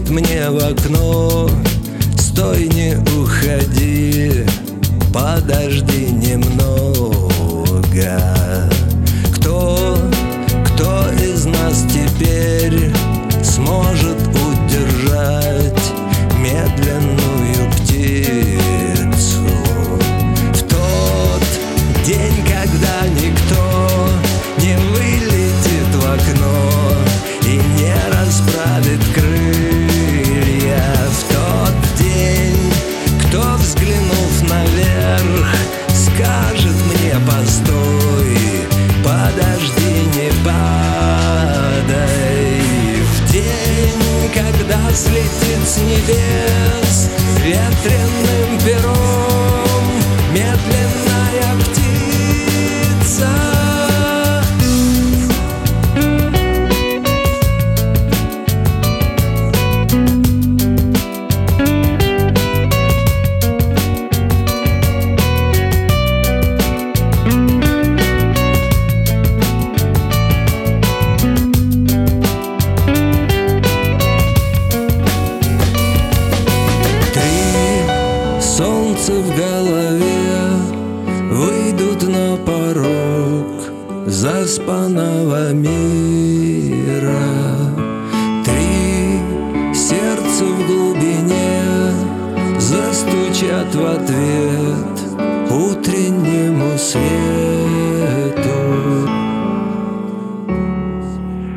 мне в окно: стой, не уходи, подожди немного. Кто из нас теперь сможет удержать медленную птицу в тот день, когда никто не вылетит в окно и не расправит крылья? В тот день, кто, взглянув наверх, скажет мне: постой, подожди, не падай. В день, когда слетит с небес ветреным пером медленная птица. Солнце в голове выйдут на порог заспанного мира. 3 сердца в глубине застучат в ответ утреннему свету.